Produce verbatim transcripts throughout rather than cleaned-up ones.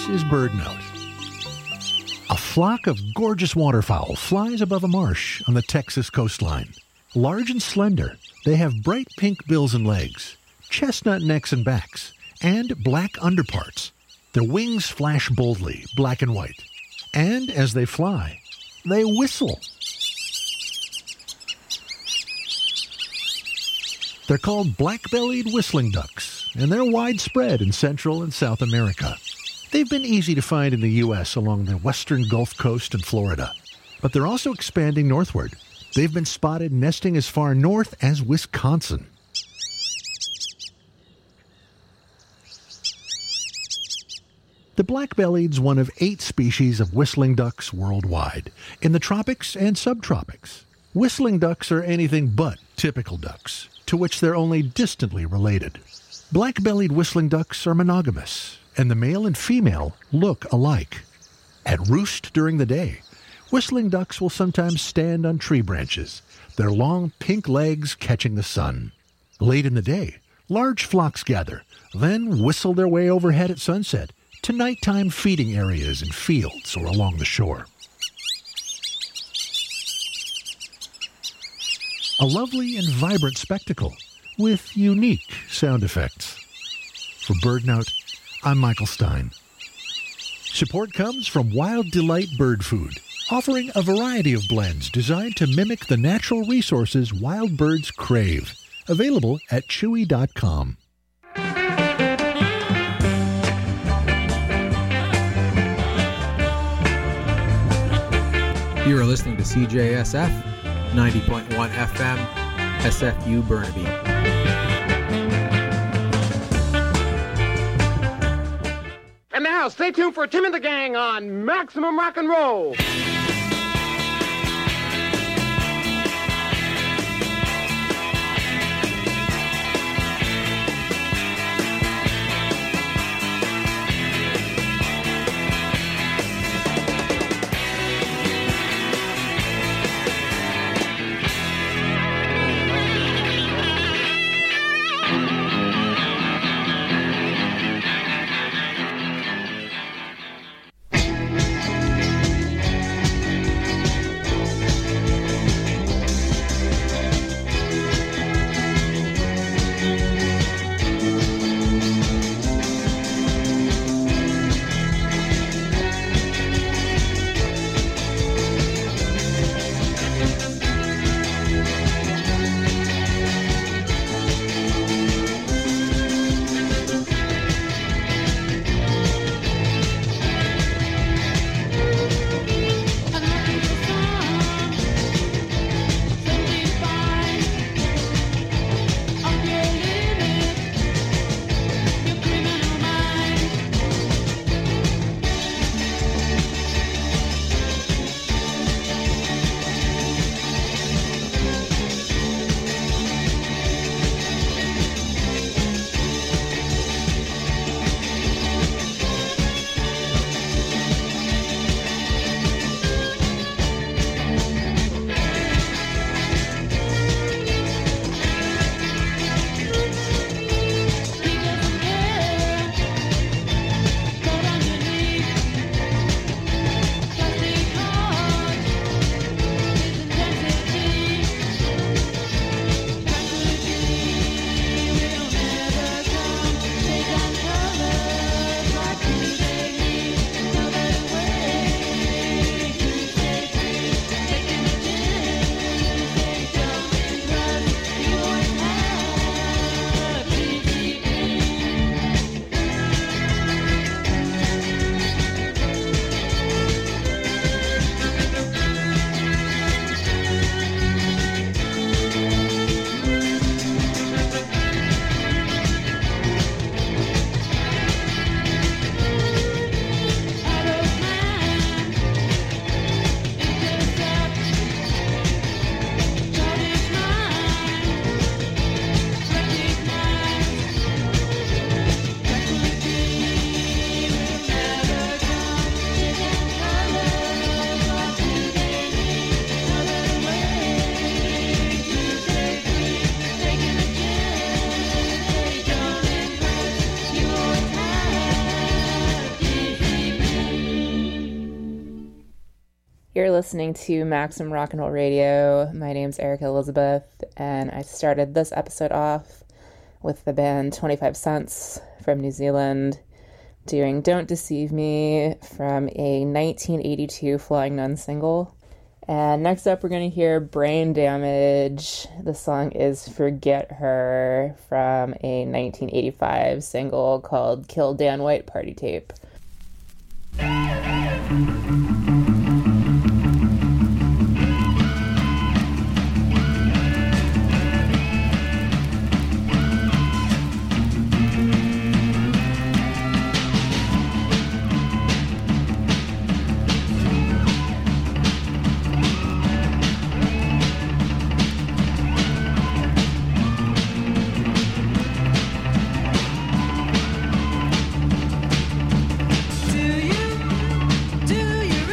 is BirdNote. A flock of gorgeous waterfowl flies above a marsh on the Texas coastline. Large and slender, they have bright pink bills and legs, chestnut necks and backs, and black underparts. Their wings flash boldly, black and white. And as they fly, they whistle. They're called black-bellied whistling ducks, and they're widespread in Central and South America. They've been easy to find in the U S along the western Gulf Coast and Florida, but they're also expanding northward. They've been spotted nesting as far north as Wisconsin. The black-bellied's one of eight species of whistling ducks worldwide, in the tropics and subtropics. Whistling ducks are anything but typical ducks, to which they're only distantly related. Black-bellied whistling ducks are monogamous, and the male and female look alike. At roost during the day, whistling ducks will sometimes stand on tree branches, their long pink legs catching the sun. Late in the day, large flocks gather, then whistle their way overhead at sunset to nighttime feeding areas in fields or along the shore. A lovely and vibrant spectacle with unique sound effects. For BirdNote, I'm Michael Stein. Support comes from Wild Delight Bird Food, offering a variety of blends designed to mimic the natural resources wild birds crave. Available at chewy dot com. You are listening to C J S F, ninety point one F M, S F U Burnaby. And now, stay tuned for Tim and the Gang on Maximum Rock and Roll. You're listening to Maximum Rock and Roll Radio. My name's Erica Elizabeth, and I started this episode off with the band twenty-five cents from New Zealand doing Don't Deceive Me from a nineteen eighty-two Flying Nun single. And next up, we're going to hear Brain Damage. The song is Forget Her from a nineteen eighty-five single called Kill Dan White Party Tape. Do you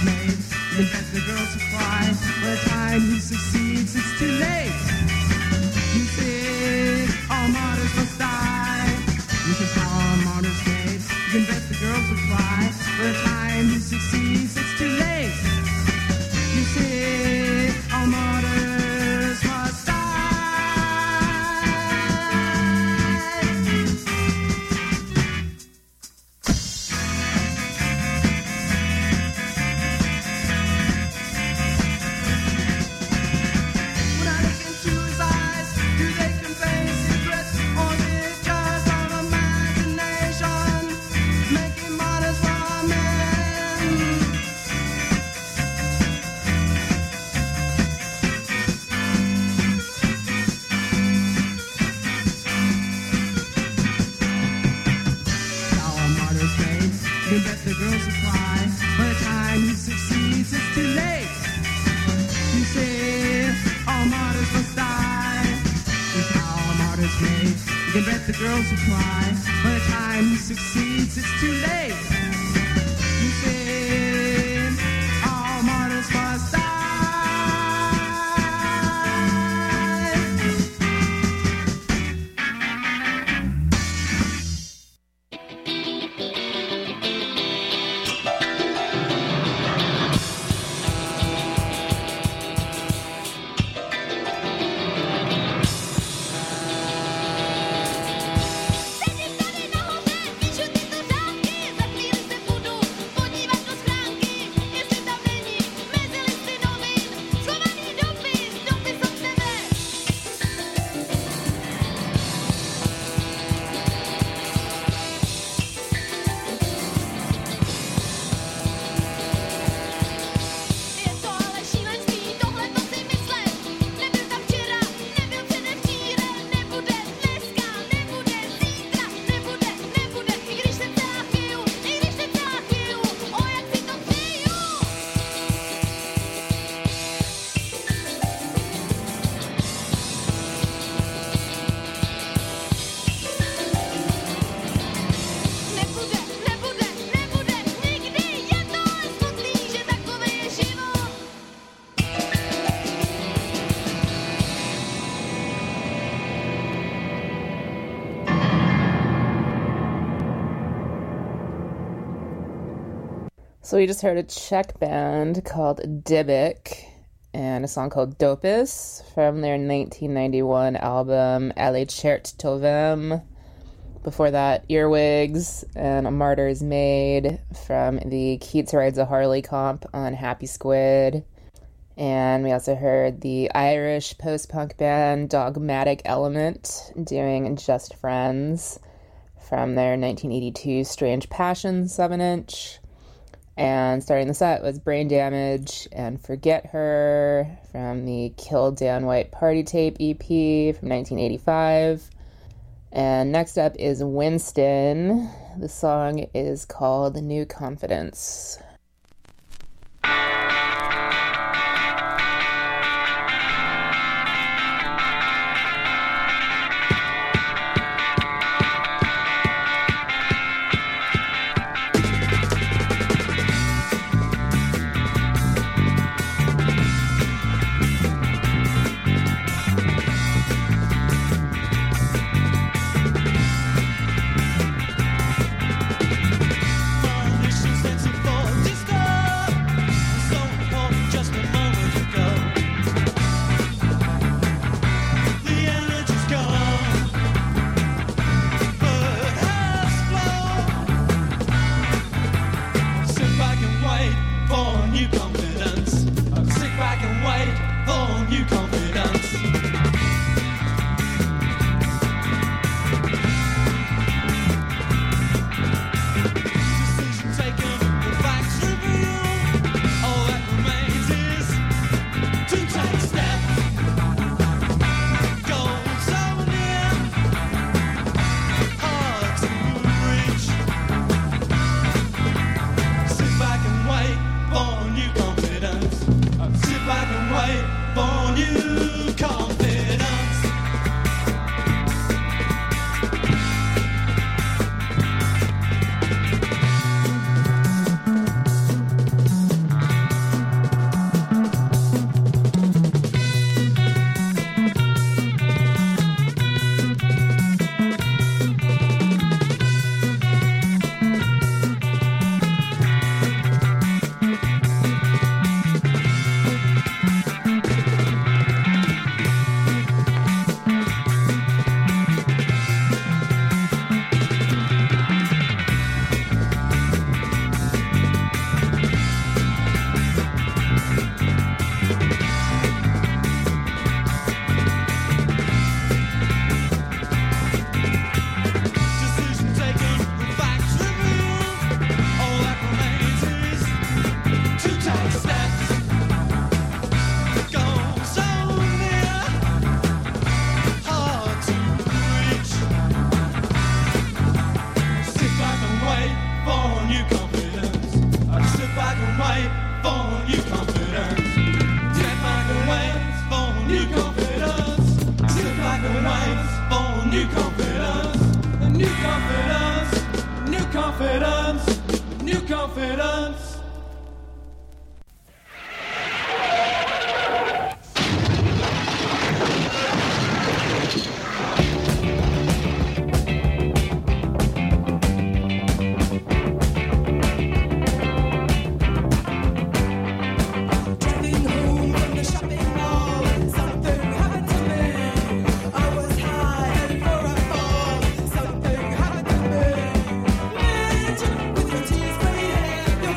made. You can bet the girls will cry. By the time he succeeds, it's too late. You see, all martyrs must die. This is how all martyrs made. You can bet the girls will cry. By the time he succeeds, it's too late. You see, all martyrs must die. When I look into his eyes, do they convey secrets, or is it just an imagination? Making martyrs for men. How are martyrs made? You can bet the girls will cry. By the time he succeeds, it's too late. You say all martyrs must die. Is how all martyrs made. You can bet the girls will cry. By the time he succeeds, it's too late. You say all martyrs must die. Sedím tady nahoře, píšu tyto řádky, za chvíli se budu podívat do schránky, jestli tam není mezi listy novin schovaný dopis, dopis od tebe. Je to ale šílenství, tohle to si myslet. Nebyl tam včera, nebyl předevčírem, nebude dneska, nebude zítra, nebude, nebude, i když se celá chvíju, i když se celá chvíju, o jak si to přeju. Nebude, nebude, nebude, nikdy, je to ale smutný, že takové je život. So we just heard a Czech band called Dybbuk and a song called Dopis from their nineteen ninety-one album Ale Čert Tovem. Before that, Earwigs and A Martyr's Maid from the Keats Rides a Harley comp on Happy Squid. And we also heard the Irish post-punk band Dogmatic Element doing Just Friends from their nineteen eighty-two Strange Passions seven inch. And starting the set was Brain Damage and Forget Her from the Kill Dan White Party Tape E P from nineteen eighty-five. And next up is Winston. The song is called New Confidence. Sense of confidence. Driving home from the shopping mall, something happened to me. I was high and for a fall, something happened to me. With your tears grey hair, your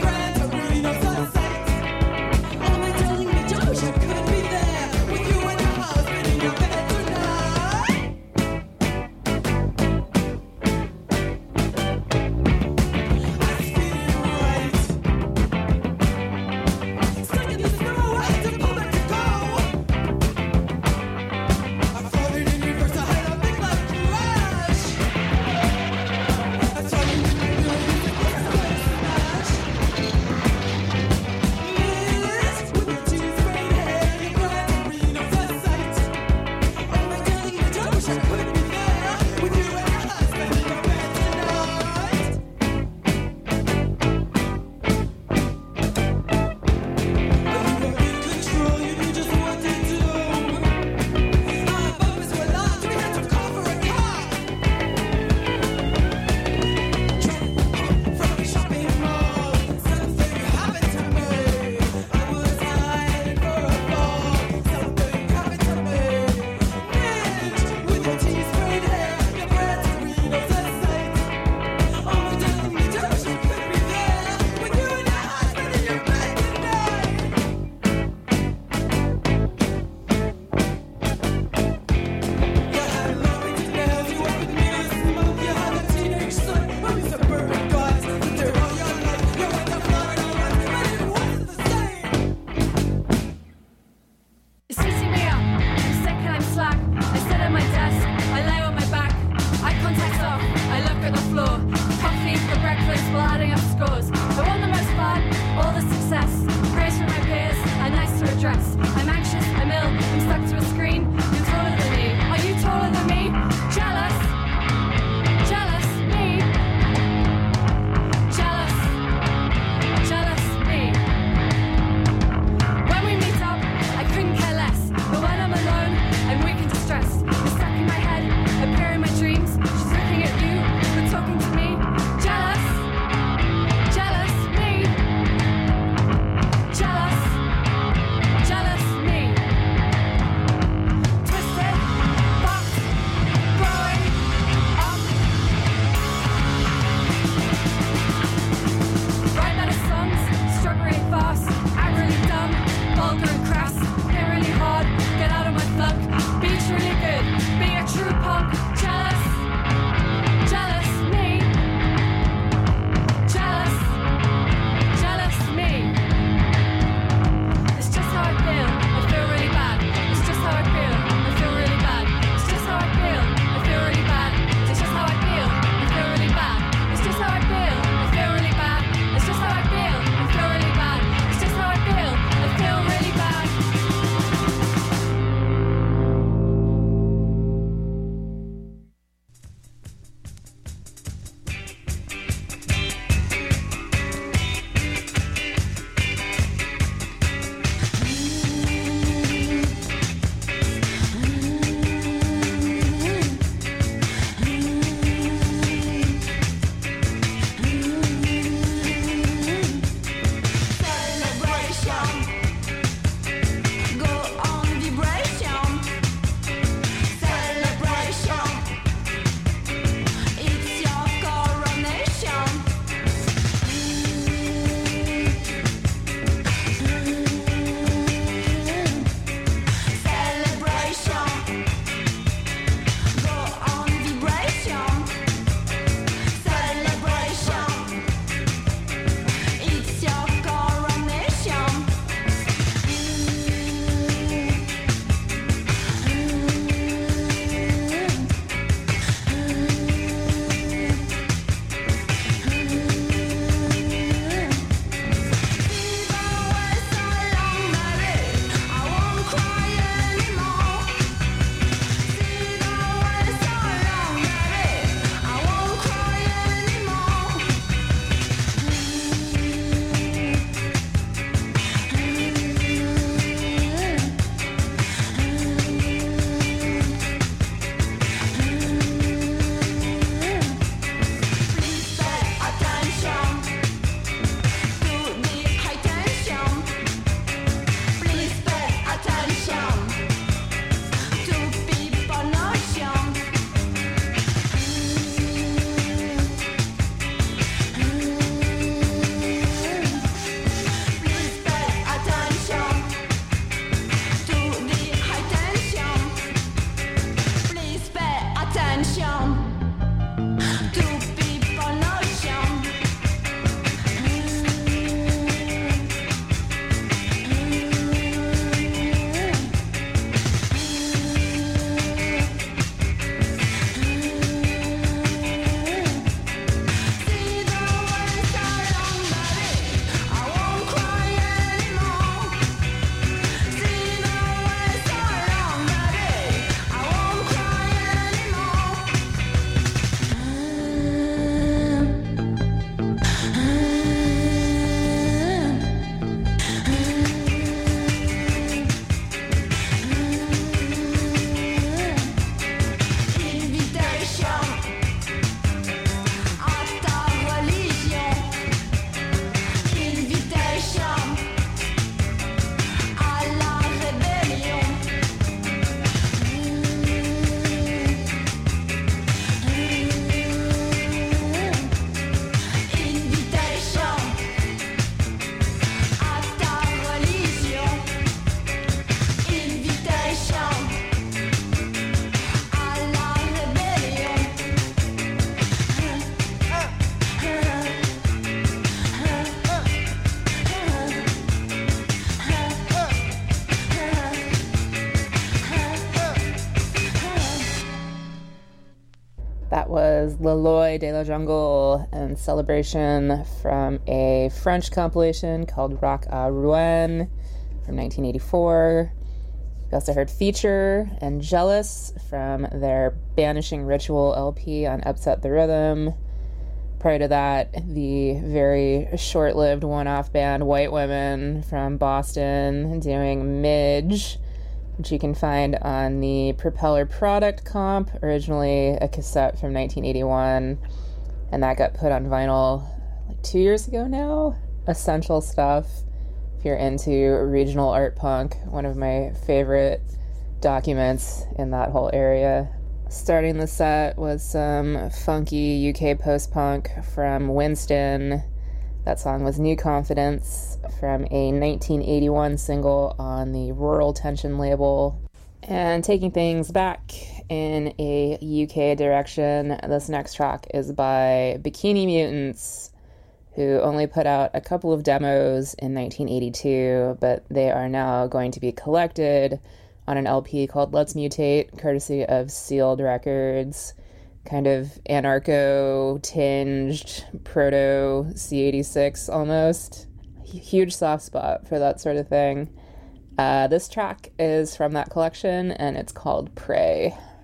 was Le Loi de la Jungle and Celebration from a French compilation called Rock à Rouen from nineteen eighty-four. We also heard Feature and Jealous from their Banishing Ritual L P on Upset the Rhythm. Prior to that, the very short-lived one-off band White Women from Boston doing Midge, which you can find on the Propeller Product comp, originally a cassette from nineteen eighty-one, and that got put on vinyl like two years ago now. Essential stuff if you're into regional art punk, one of my favorite documents in that whole area. Starting the set was some funky U K post-punk from Winston. That song was New Confidence from a nineteen eighty-one single on the Rural Tension label. And taking things back in a U K direction, this next track is by Bikini Mutants, who only put out a couple of demos in nineteen eighty-two, but they are now going to be collected on an L P called Let's Mutate, courtesy of Sealed Records. Kind of anarcho-tinged, proto-C eighty-six almost. Huge soft spot for that sort of thing. Uh, this track is from that collection, and it's called Prey.